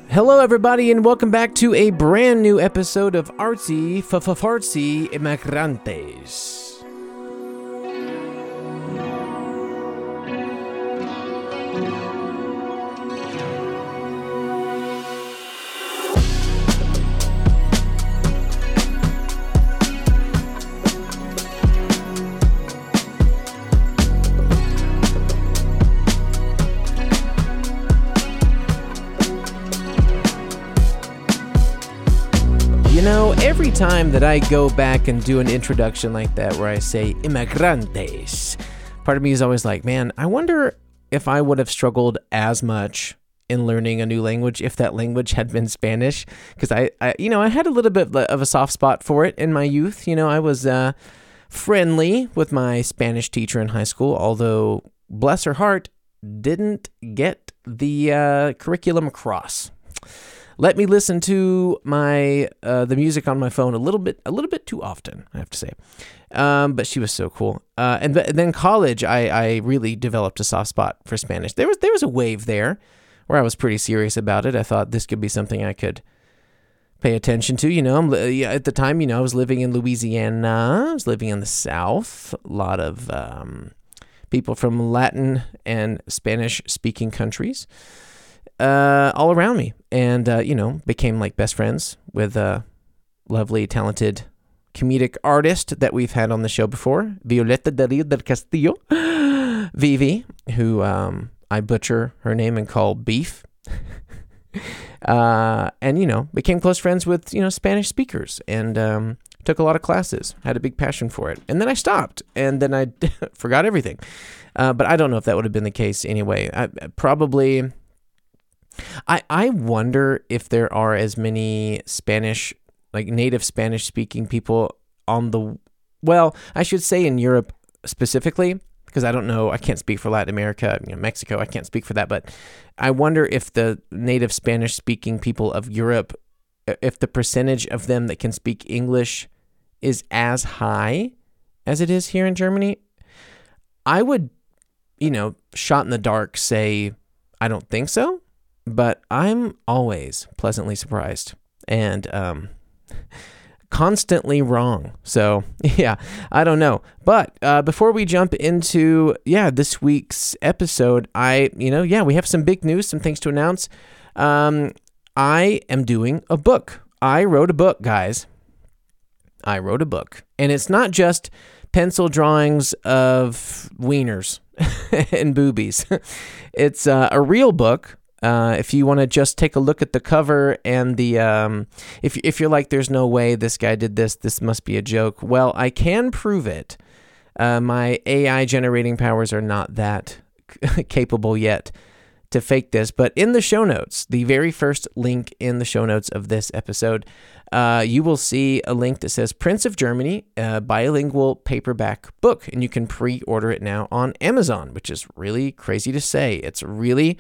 Hello, everybody, and welcome back to a brand new episode of Artsy Fartsy Emigrantes. Every time that I go back and do an introduction like that where I say Emigrantes, part of me is always like, man, I wonder if I would have struggled as much in learning a new language if that language had been Spanish, because I had a little bit of a soft spot for it in my youth. I was friendly with my Spanish teacher in high school, although, bless her heart, didn't get the curriculum across. Let me listen to my the music on my phone a little bit too often, I have to say. But she was so cool. And then college, I really developed a soft spot for Spanish. There was a wave there where I was pretty serious about it. I thought this could be something I could pay attention to. At the time, I was living in Louisiana. I was living in the South. A lot of people from Latin and Spanish-speaking countries all around me, and became like best friends with a lovely, talented comedic artist that we've had on the show before, Violeta del Rio del Castillo, Vivi, who I butcher her name and call Beef, and became close friends with Spanish speakers, and took a lot of classes, had a big passion for it, and then I stopped, and then I forgot everything, but I don't know if that would have been the case anyway. I wonder if there are as many Spanish, like native Spanish-speaking people I should say in Europe specifically, because I don't know, I can't speak for Latin America, Mexico, I can't speak for that, but I wonder if the native Spanish-speaking people of Europe, if the percentage of them that can speak English is as high as it is here in Germany. I would, shot in the dark say, I don't think so. But I'm always pleasantly surprised and constantly wrong. So, yeah, I don't know. But before we jump into, this week's episode, we have some big news, some things to announce. I am doing a book. I wrote a book, guys. I wrote a book. And it's not just pencil drawings of wieners and boobies. It's a real book. If you want to just take a look at the cover and the, if you're like, there's no way this guy did this must be a joke. Well, I can prove it. My AI generating powers are not that capable yet to fake this, but in the show notes, the very first link in the show notes of this episode, you will see a link that says Prince of Germany, a bilingual paperback book, and you can pre-order it now on Amazon, which is really crazy to say. It's really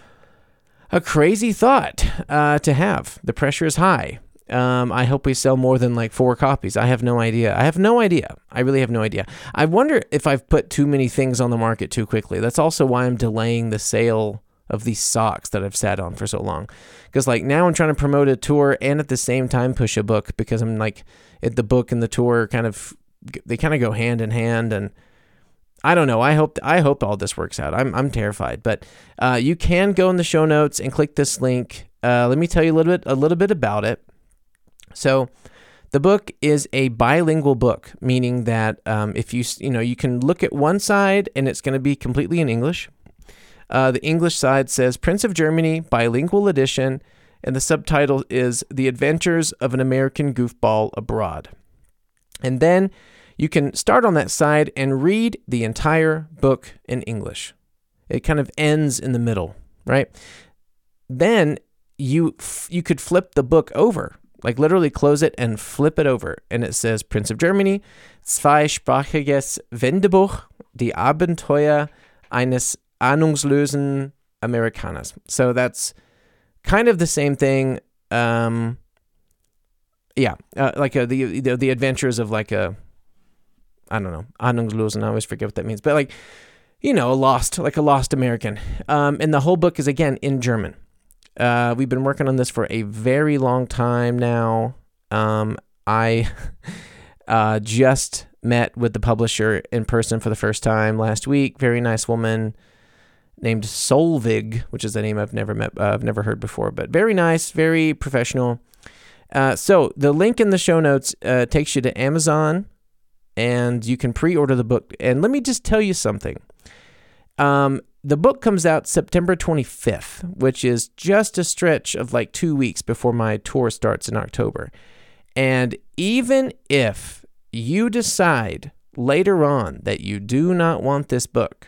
a crazy thought to have. The pressure is high. I hope we sell more than like 4 copies. I have no idea. I really have no idea. I wonder if I've put too many things on the market too quickly. That's also why I'm delaying the sale of these socks that I've sat on for so long. Because like now I'm trying to promote a tour and at the same time push a book, because I'm like, the book and the tour they kind of go hand in hand, and I don't know. I hope all this works out. I'm terrified, but you can go in the show notes and click this link. Let me tell you a little bit about it. So, the book is a bilingual book, meaning that if you can look at one side and it's going to be completely in English. The English side says Prince of Germany Bilingual Edition, and the subtitle is The Adventures of an American Goofball Abroad. And then you can start on that side and read the entire book in English. It kind of ends in the middle, right? Then you could flip the book over, like literally close it and flip it over. And it says Prince of Germany, zweisprachiges Wendebuch, die Abenteuer eines ahnungslosen Amerikaners. So that's kind of the same thing. Like the adventures of like a, I don't know, ahnungslosen, I always forget what that means, but like, a lost American. And the whole book is again in German. We've been working on this for a very long time now. I just met with the publisher in person for the first time last week. Very nice woman named Solvig, which is a name I've never heard before, but very nice, very professional. So the link in the show notes takes you to Amazon, and you can pre-order the book. And let me just tell you something. The book comes out September 25th, which is just a stretch of like 2 weeks before my tour starts in October. And even if you decide later on that you do not want this book,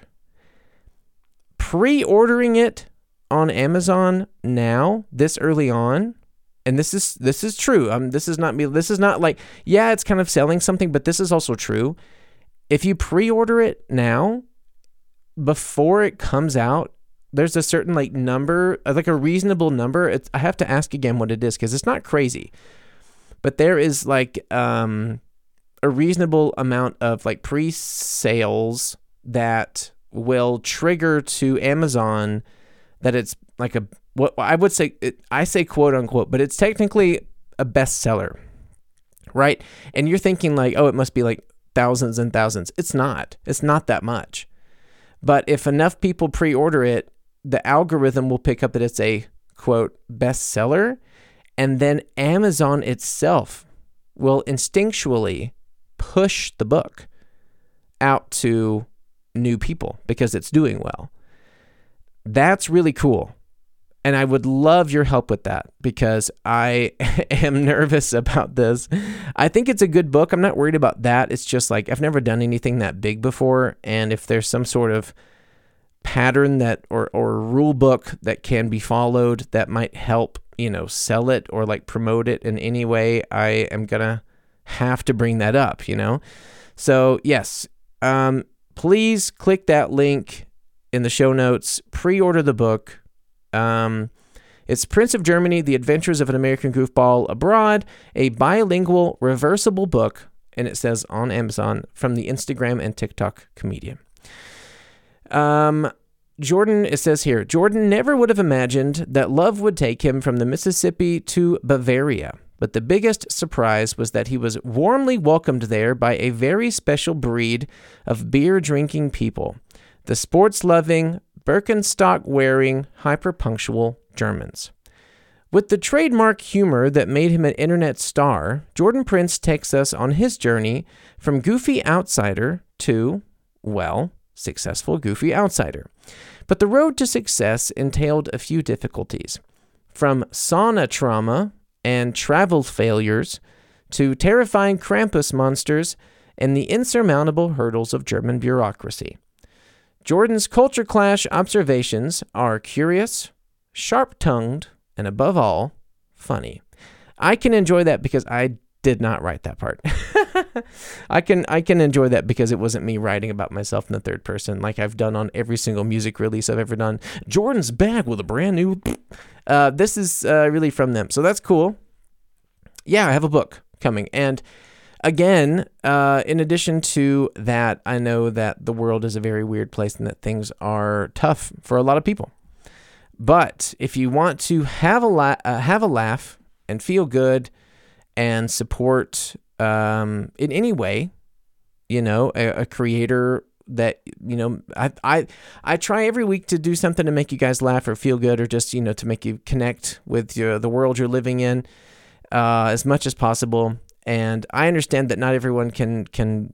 pre-ordering it on Amazon now, this early on, and this is true. This is not me. This is not like, yeah, it's kind of selling something, but this is also true. If you pre-order it now, before it comes out, there's a certain like number, like a reasonable number. I have to ask again what it is because it's not crazy, but there is like a reasonable amount of like pre-sales that will trigger to Amazon that it's like what I would say, I say quote unquote, but it's technically a bestseller, right? And you're thinking like, oh, it must be like thousands and thousands. It's not that much. But if enough people pre-order it, the algorithm will pick up that it's a, quote, bestseller, and then Amazon itself will instinctually push the book out to new people because it's doing well. That's really cool. And I would love your help with that because I am nervous about this. I think it's a good book. I'm not worried about that. It's just like I've never done anything that big before. And if there's some sort of pattern that or rule book that can be followed that might help, sell it or like promote it in any way, I am going to have to bring that up, So yes, please click that link in the show notes, pre-order the book. It's Prince of Germany, The Adventures of an American Goofball Abroad, a bilingual reversible book, and it says on Amazon from the Instagram and TikTok comedian. Jordan, it says here, Jordan never would have imagined that love would take him from the Mississippi to Bavaria, but the biggest surprise was that he was warmly welcomed there by a very special breed of beer-drinking people, the sports-loving, Birkenstock-wearing, hyper-punctual Germans. With the trademark humor that made him an internet star, Jordan Prince takes us on his journey from goofy outsider to, well, successful goofy outsider. But the road to success entailed a few difficulties. From sauna trauma and travel failures to terrifying Krampus monsters and the insurmountable hurdles of German bureaucracy. Jordan's culture clash observations are curious, sharp-tongued, and above all, funny. I can enjoy that because I did not write that part. I can enjoy that because it wasn't me writing about myself in the third person like I've done on every single music release I've ever done. Jordan's back with a brand new... This is really from them, so that's cool. Yeah, I have a book coming, and again, in addition to that, I know that the world is a very weird place and that things are tough for a lot of people. But if you want to have a laugh and feel good and support in any way, a creator that, I try every week to do something to make you guys laugh or feel good or just, to make you connect with the world you're living in as much as possible. And I understand that not everyone can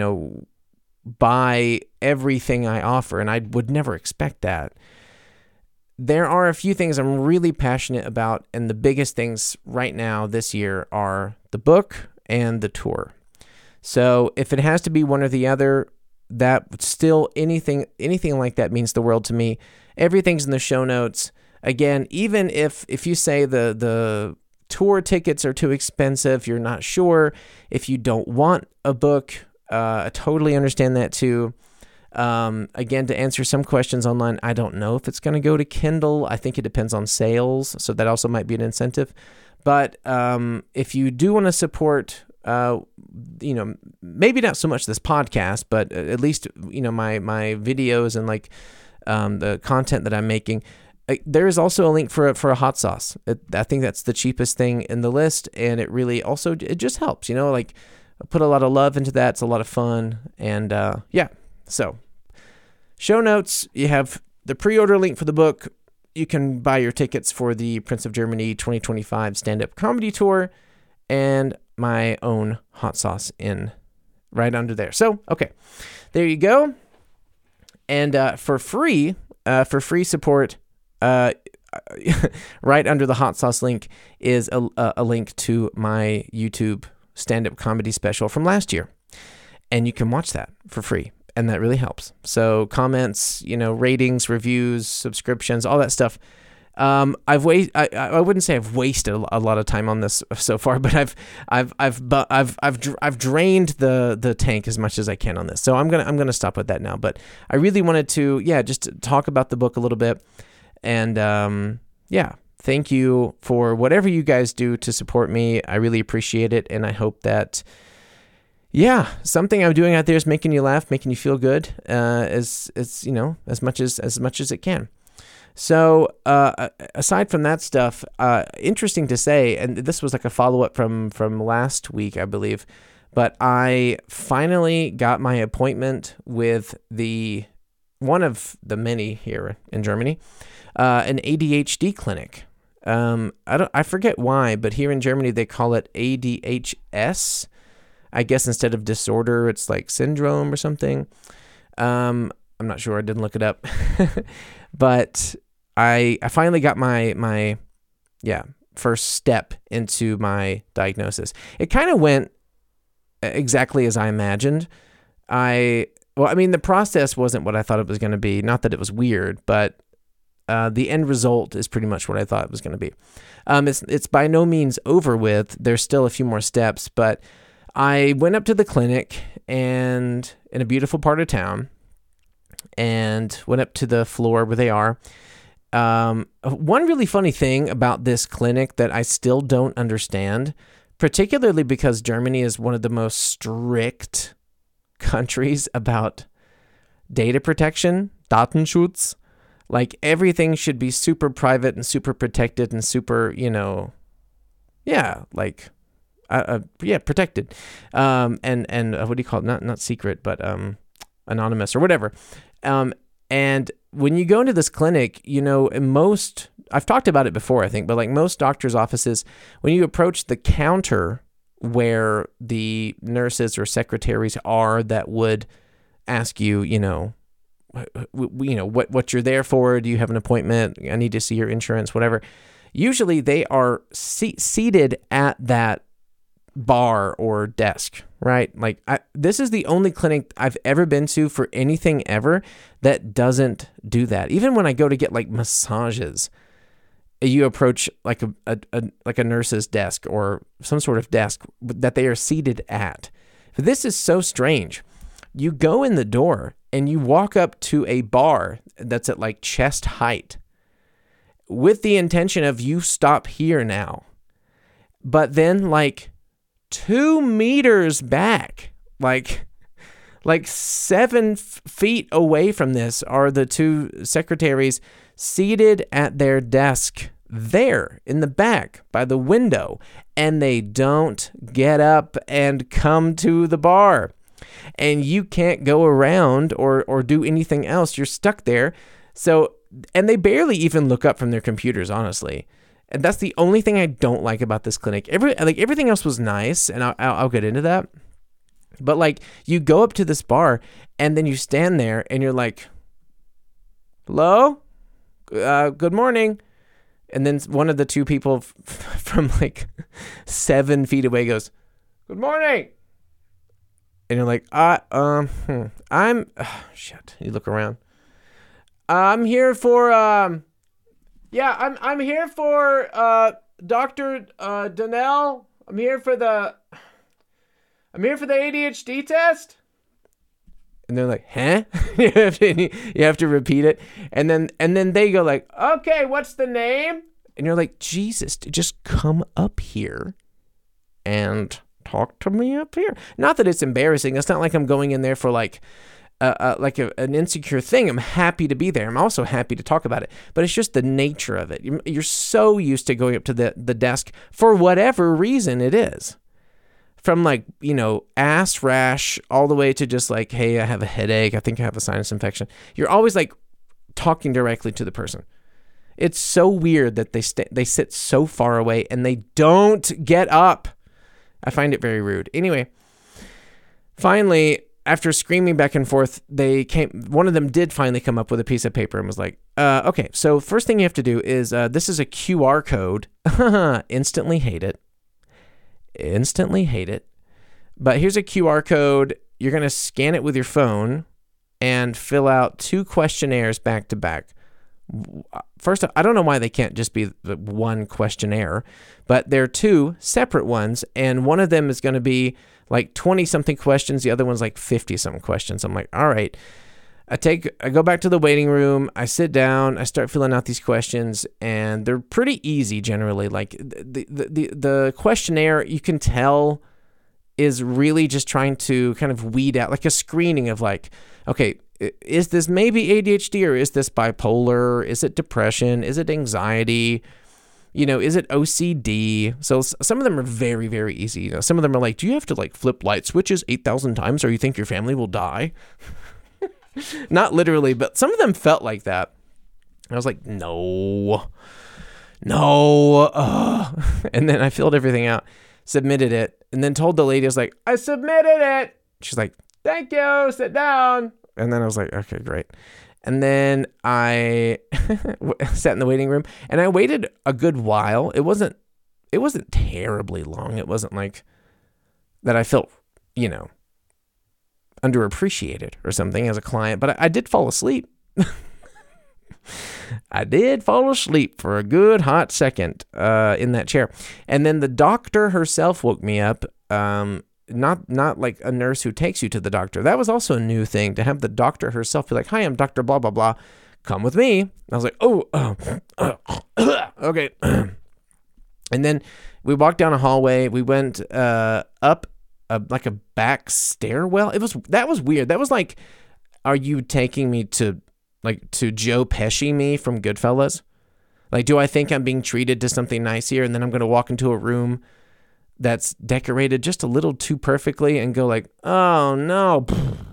buy everything I offer, and I would never expect that. There are a few things I'm really passionate about, and the biggest things right now this year are the book and the tour. So if it has to be one or the other, that still anything like that means the world to me. Everything's in the show notes. Again, even if you say the tour tickets are too expensive, you're not sure, if you don't want a book, I totally understand that too. Again, to answer some questions online, I don't know if it's going to go to Kindle. I think it depends on sales, so that also might be an incentive. But if you do want to support, maybe not so much this podcast, but at least my videos and like the content that I'm making, there is also a link for a hot sauce. I think that's the cheapest thing in the list, and it really also, it just helps, like I put a lot of love into that. It's a lot of fun, and yeah. So show notes, you have the pre-order link for the book. You can buy your tickets for the Prince of Germany 2025 stand-up comedy tour, and my own hot sauce in right under there. So, okay, there you go. And for free support, right under the hot sauce link is a link to my YouTube stand-up comedy special from last year. And you can watch that for free. And that really helps. So comments, ratings, reviews, subscriptions, all that stuff. I wouldn't say I've wasted a lot of time on this so far, but I've drained the tank as much as I can on this. So I'm gonna stop with that now. But I really wanted to just talk about the book a little bit, and thank you for whatever you guys do to support me. I really appreciate it, and I hope that something I'm doing out there is making you laugh, making you feel good, as much as it can. So aside from that stuff, interesting to say, and this was like a follow-up from last week, I believe, but I finally got my appointment with one of the many here in Germany, an ADHD clinic. I forget why, but here in Germany they call it ADHS. I guess instead of disorder, it's like syndrome or something. I'm not sure. I didn't look it up. But I finally got my first step into my diagnosis. It kind of went exactly as I imagined. The process wasn't what I thought it was going to be. Not that it was weird, but the end result is pretty much what I thought it was going to be. It's by no means over with. There's still a few more steps, but I went up to the clinic and in a beautiful part of town, and went up to the floor where they are. One really funny thing about this clinic that I still don't understand, particularly because Germany is one of the most strict countries about data protection, Datenschutz. Like everything should be super private and super protected and super, protected. And what do you call it? Not secret, but anonymous or whatever. And when you go into this clinic, I've talked about it before, I think, but like most doctors' offices, when you approach the counter where the nurses or secretaries are that would ask you, what you're there for, do you have an appointment? I need to see your insurance, whatever. Usually they are seated at that bar or desk, right? Like this is the only clinic I've ever been to for anything ever that doesn't do that. Even when I go to get like massages, you approach like a nurse's desk or some sort of desk that they are seated at. But this is so strange. You go in the door and you walk up to a bar that's at like chest height with the intention of you stop here now. But then like 2 meters back, like 7 feet away from this are the two secretaries seated at their desk there in the back by the window, and they don't get up and come to the bar. And you can't go around or do anything else. You're stuck there. So, and they barely even look up from their computers, honestly. And that's the only thing I don't like about this clinic. Everything else was nice, and I'll get into that. But like, you go up to this bar, and then you stand there, and you're like, "Hello, good morning," and then one of the two people from like 7 feet away goes, "Good morning," and you're like, shit." You look around. I'm here for I'm here for Dr. Donnell. I'm here for the ADHD test. And they're like, "Huh?" you have to repeat it. And then they go like, "Okay, what's the name?" And you're like, Jesus, just come up here and talk to me up here. Not that it's embarrassing. It's not like I'm going in there for like like an insecure thing. I'm happy to be there. I'm also happy to talk about it, but it's just the nature of it. You're so used to going up to the desk for whatever reason it is. From like, ass rash all the way to just like, hey, I have a headache. I think I have a sinus infection. You're always like talking directly to the person. It's so weird that they sit so far away and they don't get up. I find it very rude. Anyway, finally, after screaming back and forth, one of them did finally come up with a piece of paper and was like, okay, so first thing you have to do is, this is a QR code. Instantly hate it. But here's a QR code. You're going to scan it with your phone and fill out 2 questionnaires back to back. First, I don't know why they can't just be the one questionnaire, but they're 2 separate ones, and one of them is going to be like 20-something questions. The other one's like 50-something questions. I'm like, all right. I go back to the waiting room. I sit down. I start filling out these questions, and they're pretty easy generally. Like the questionnaire, you can tell, is really just trying to kind of weed out, like a screening of like, okay, is this maybe ADHD, or is this bipolar? Is it depression? Is it anxiety? Is it OCD? So some of them are very, very easy. Some of them are like, do you have to like flip light switches 8,000 times, or you think your family will die? Not literally, but some of them felt like that. I was like, no. And then I filled everything out, submitted it, and then told the lady, I was like, I submitted it. She's like, thank you, sit down. And then I was like, okay, great. And then I sat in the waiting room, and I waited a good while. It wasn't terribly long. It wasn't like that I felt, underappreciated or something as a client, but I did fall asleep. I did fall asleep for a good hot second in that chair. And then the doctor herself woke me up, not like a nurse who takes you to the doctor. That was also a new thing, to have the doctor herself be like, hi, I'm Dr. blah, blah, blah. Come with me. I was like, okay. And then we walked down a hallway. We went up like a back stairwell. That was weird. That was like, are you taking me to Joe Pesci me from Goodfellas? Like, do I think I'm being treated to something nice here, and then I'm going to walk into a room that's decorated just a little too perfectly and go like, oh no,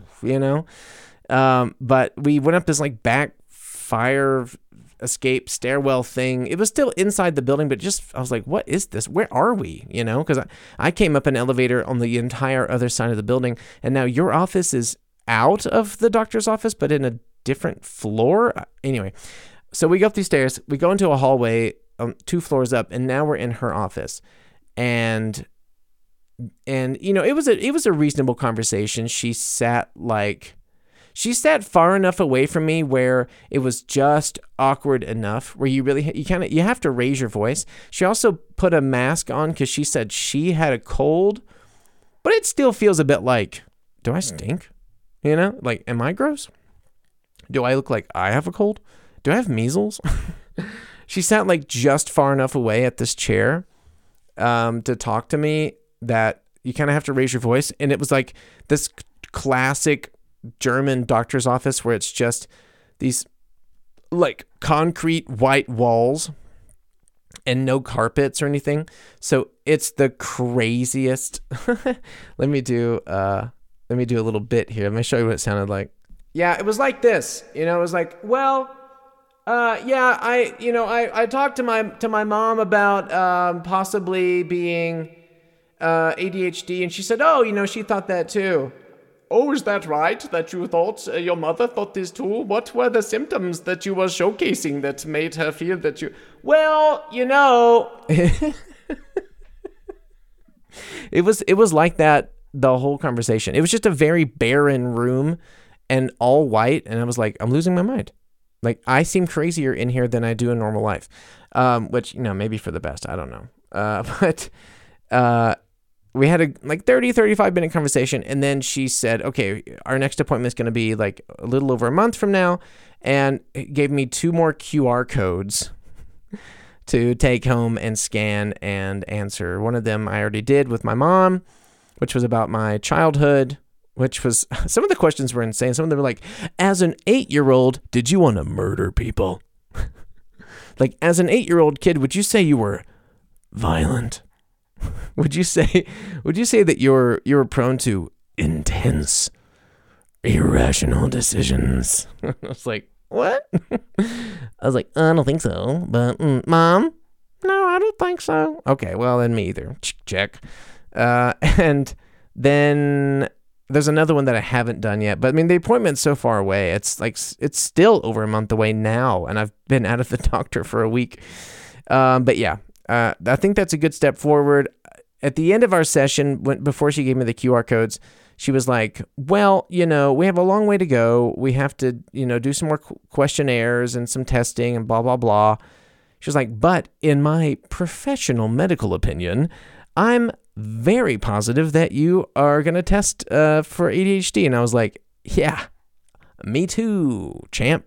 but we went up this like back fire escape stairwell thing. It was still inside the building, but I was like, what is this? Where are we? Because I came up an elevator on the entire other side of the building, and now your office is out of the doctor's office, but in a different floor. Anyway, so we go up these stairs, we go into a hallway 2 floors up, and now we're in her office. And it was a reasonable conversation. She sat far enough away from me where it was just awkward enough where you have to raise your voice. She also put a mask on because she said she had a cold, but it still feels a bit like, do I stink? Like, am I gross? Do I look like I have a cold? Do I have measles? She sat like just far enough away at this chair to talk to me that you kind of have to raise your voice. And it was like this classic German doctor's office where it's just these like concrete white walls and no carpets or anything. So it's the craziest. Let me do a little bit here. Let me show you what it sounded like. Yeah, it was like this. It was like, well, I talked to my mom about possibly being ADHD, and she said, oh, she thought that too. Oh, is that right? That you thought, your mother thought this too? What were the symptoms that you were showcasing that made her feel that you... Well, It was like that the whole conversation. It was just a very barren room and all white, and I was like, I'm losing my mind. Like, I seem crazier in here than I do in normal life, which, maybe for the best. I don't know. But we had a 35 minute conversation, and then she said, okay, our next appointment is going to be like a little over a month from now, and it gave me 2 more QR codes to take home and scan and answer. One of them I already did with my mom, which was about my childhood, which was, some of the questions were insane. Some of them were like, as an 8-year-old, did you want to murder people? Like, as an 8-year-old kid, would you say you were violent? Would you say that you're prone to intense, irrational decisions? I was like, what? I was like, I don't think so. But Mom, no, I don't think so. Okay, well then me either. Check. And then there's another one that I haven't done yet. But I mean, the appointment's so far away. It's like it's still over a month away now, and I've been out of the doctor for a week. But yeah, I think that's a good step forward. At the end of our session, before she gave me the QR codes, she was like, well, we have a long way to go. We have to, do some more questionnaires and some testing and blah, blah, blah. She was like, but in my professional medical opinion, I'm very positive that you are going to test for ADHD. And I was like, yeah, me too, champ.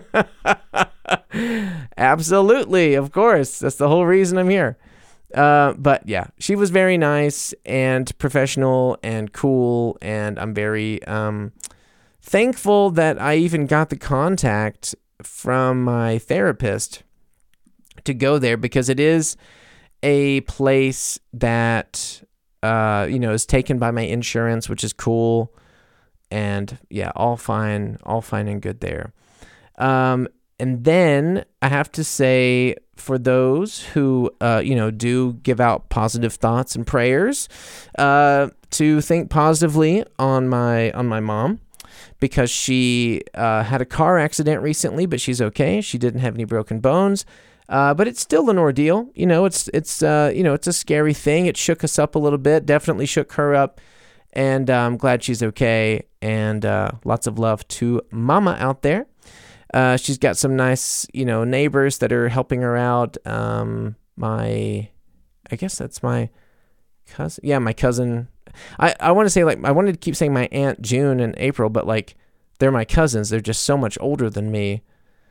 Absolutely, of course. That's the whole reason I'm here. But yeah, she was very nice and professional and cool, and I'm very thankful that I even got the contact from my therapist to go there, because it is a place that is taken by my insurance, which is cool. And yeah, all fine and good there. And then I have to say, for those who, do give out positive thoughts and prayers, to think positively on my mom, because she had a car accident recently, but she's okay. She didn't have any broken bones, but it's still an ordeal. It's a scary thing. It shook us up a little bit. Definitely shook her up, and I'm glad she's okay. And lots of love to Mama out there. She's got some nice, neighbors that are helping her out. I guess that's my cousin. Yeah, my cousin. I want to say, I wanted to keep saying my Aunt June and April, but they're my cousins. They're just so much older than me.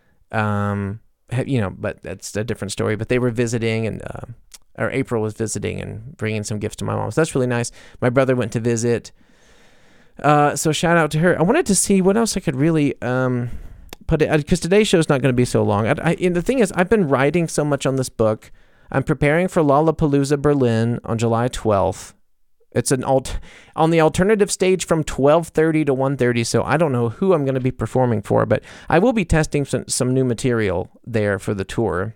But that's a different story. But they were visiting, and or April was visiting and bringing some gifts to my mom. So that's really nice. My brother went to visit. So shout out to her. I wanted to see what else I could really put it, because today's show is not going to be so long. And the thing is, I've been writing so much on this book. I'm preparing for Lollapalooza Berlin on July 12th. It's on the alternative stage from 12:30 to 1:30, so I don't know who I'm going to be performing for, but I will be testing some new material there for the tour.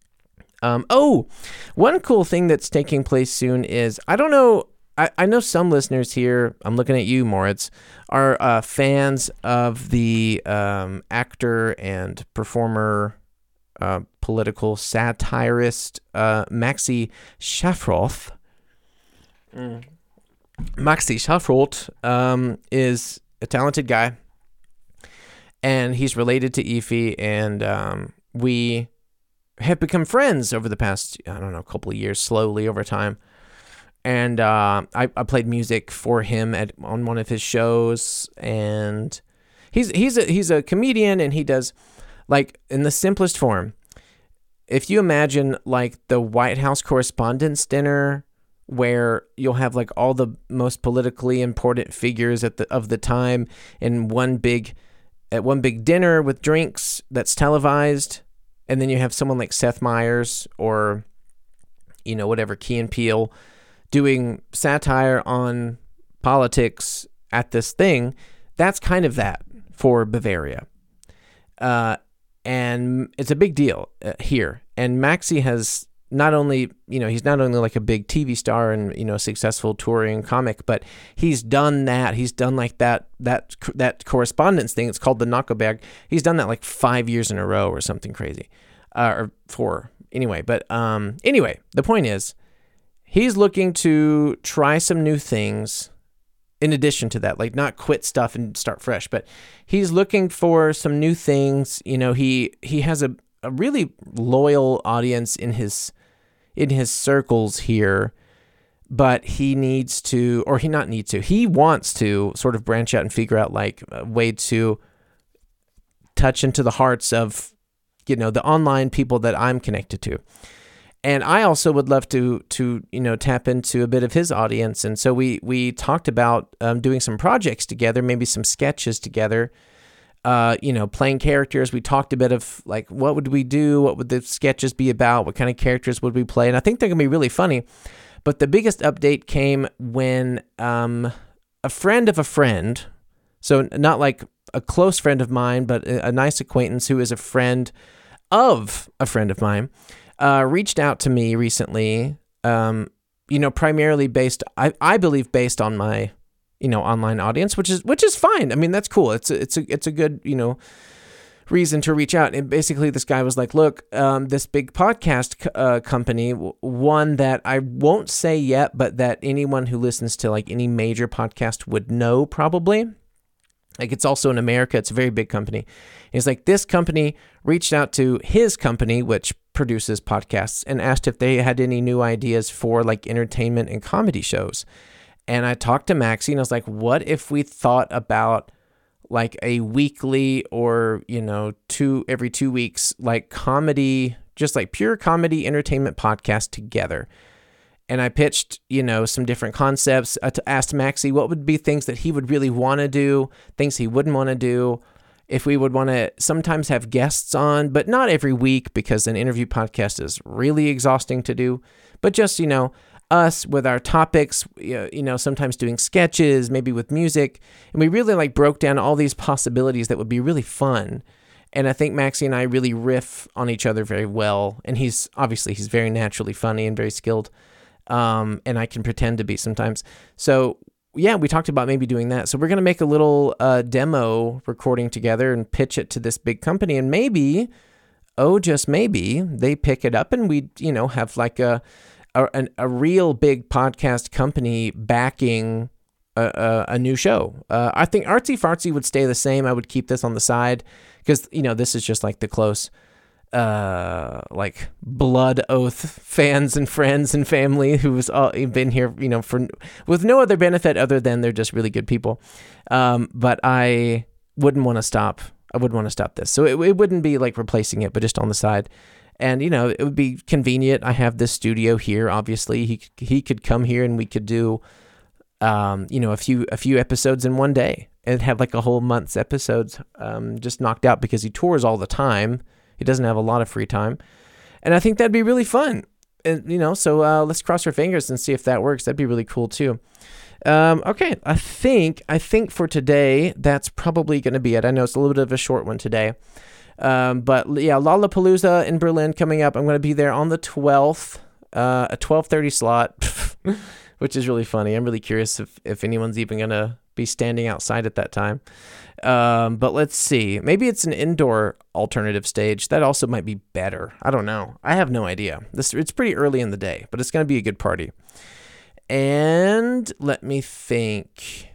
One cool thing that's taking place soon is, I don't know, I know some listeners here, I'm looking at you, Moritz, are fans of the actor and performer, political satirist Maxi Shafroth. Maxi Shafroth is a talented guy, and he's related to Ify, and we have become friends over the past, couple of years, slowly over time. And I played music for him on one of his shows, and he's a comedian, and he does, in the simplest form, if you imagine the White House Correspondents' Dinner, where you'll have all the most politically important figures of the time in one big dinner with drinks that's televised, and then you have someone like Seth Meyers or whatever, Key and Peele, doing satire on politics at this thing. That's kind of that for Bavaria, and it's a big deal here. And Maxi has not only, he's not only a big TV star and, a successful touring comic, but he's done that. He's done that correspondence thing. It's called the Knockeberg. He's done that 5 years in a row or something crazy, or 4 anyway. But anyway, the point is, he's looking to try some new things in addition to that, not quit stuff and start fresh, but he's looking for some new things. He has a really loyal audience in his circles here, but he wants to sort of branch out and figure out a way to touch into the hearts of, the online people that I'm connected to. And I also would love to tap into a bit of his audience. And so we talked about doing some projects together, maybe some sketches together, playing characters. We talked a bit of like, what would we do? What would the sketches be about? What kind of characters would we play? And I think they're going to be really funny. But the biggest update came when a friend of a friend, so not like a close friend of mine, but a nice acquaintance who is a friend of a friend of mine, reached out to me recently, primarily based, I believe, based on my, online audience, which is fine. I mean, that's cool. It's a good, reason to reach out. And basically this guy was like, look, this big podcast company, one that I won't say yet, but that anyone who listens to like any major podcast would know probably. Like, it's also in America. It's a very big company. He's like, this company reached out to his company, which produces podcasts, and asked if they had any new ideas for like entertainment and comedy shows. And I talked to Maxie and I was like, what if we thought about like a weekly or, every 2 weeks, like comedy, just like pure comedy entertainment podcast together. And I pitched, some different concepts. I asked Maxie what would be things that he would really want to do, things he wouldn't want to do, if we would want to sometimes have guests on, but not every week because an interview podcast is really exhausting to do. But just, us with our topics, sometimes doing sketches, maybe with music. And we really like broke down all these possibilities that would be really fun. And I think Maxie and I really riff on each other very well. And he's very naturally funny and very skilled. And I can pretend to be sometimes. So yeah, we talked about maybe doing that. So we're going to make a little demo recording together and pitch it to this big company. And maybe, just maybe, they pick it up and we, have like a real big podcast company backing a new show. I think Artsy Fartsy would stay the same. I would keep this on the side because, this is just like the close like blood oath fans and friends and family who's all been here, for with no other benefit other than they're just really good people. But I wouldn't want to stop. I wouldn't want to stop this. So it wouldn't be like replacing it, but just on the side. And, it would be convenient. I have this studio here. Obviously he could come here and we could do, a few episodes in one day and have like a whole month's episodes, just knocked out because he tours all the time. He doesn't have a lot of free time. And I think that'd be really fun. And, so let's cross our fingers and see if that works. That'd be really cool too. Okay. I think for today, that's probably going to be it. I know it's a little bit of a short one today. But yeah, Lollapalooza in Berlin coming up. I'm going to be there on the 12th, a 12:30 slot, which is really funny. I'm really curious if anyone's even going to be standing outside at that time. But let's see. Maybe it's an indoor alternative stage. That also might be better. I don't know. I have no idea. It's pretty early in the day, but it's going to be a good party. And let me think.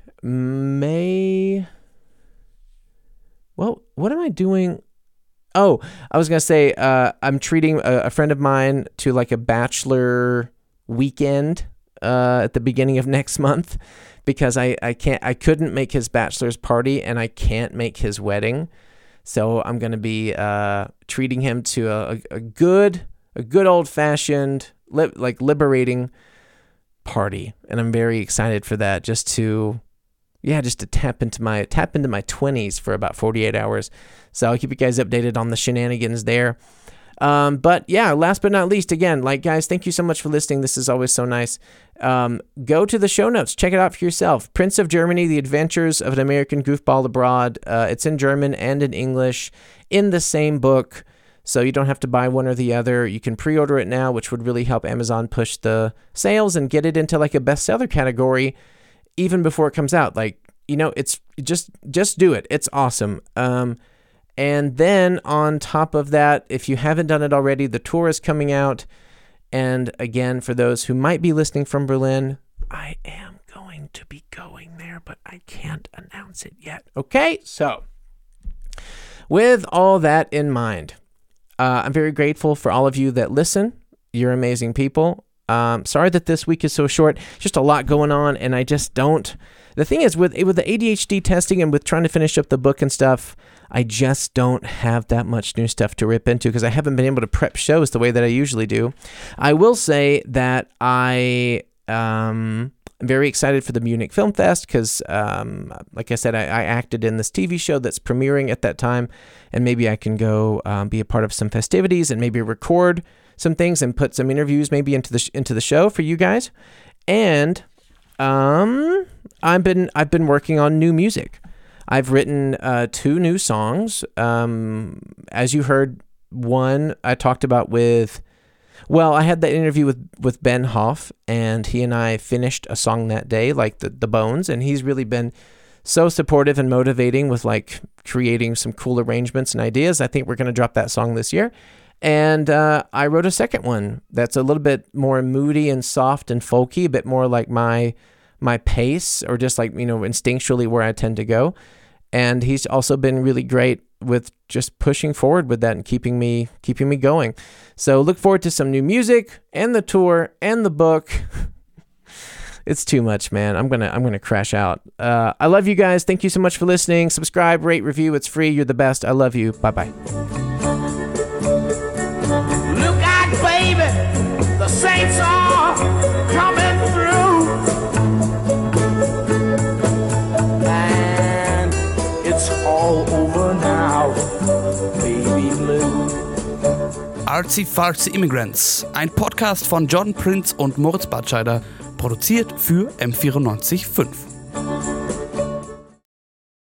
Well, what am I doing? Oh, I was going to say, I'm treating a friend of mine to like a bachelor weekend at the beginning of next month because I couldn't make his bachelor's party and I can't make his wedding. So I'm going to be treating him to a good old fashioned, liberating party. And I'm very excited for that just to tap into my 20s for about 48 hours. So I'll keep you guys updated on the shenanigans there. But yeah, last but not least, again, guys, thank you so much for listening. This is always so nice. Go to the show notes. Check it out for yourself. Prince of Germany, The Adventures of an American Goofball Abroad. It's in German and in English in the same book. So you don't have to buy one or the other. You can pre-order it now, which would really help Amazon push the sales and get it into like a bestseller category even before it comes out. It's just do it. It's awesome. And then on top of that, if you haven't done it already, the tour is coming out. And again, for those who might be listening from Berlin, I am going to be going there, but I can't announce it yet. Okay, so with all that in mind, I'm very grateful for all of you that listen. You're amazing people. Sorry that this week is so short. Just a lot going on, and I just don't. The thing is, with the ADHD testing and with trying to finish up the book and stuff, I just don't have that much new stuff to rip into because I haven't been able to prep shows the way that I usually do. I will say that I am very excited for the Munich Film Fest because, like I said, I acted in this TV show that's premiering at that time, and maybe I can go be a part of some festivities and maybe record some things and put some interviews maybe into the show for you guys. And I've been working on new music. I've written 2 new songs. As you heard, one I talked about I had that interview with Ben Hoff, and he and I finished a song that day, like the Bones, and he's really been so supportive and motivating with like creating some cool arrangements and ideas. I think we're going to drop that song this year. And I wrote a second one that's a little bit more moody and soft and folky, a bit more like my pace, or just like, instinctually where I tend to go. And he's also been really great with just pushing forward with that and keeping me going. So look forward to some new music and the tour and the book. It's too much, man. I'm gonna crash out. I love you guys. Thank you so much for listening. Subscribe, rate, review. It's free. You're the best. I love you. Bye-bye. Look out, baby. The saints are coming through. And it's all over now, baby blue. Artsy Fartsy Immigrants, ein Podcast von John Prince und Moritz Batscheider, produziert für M94.5.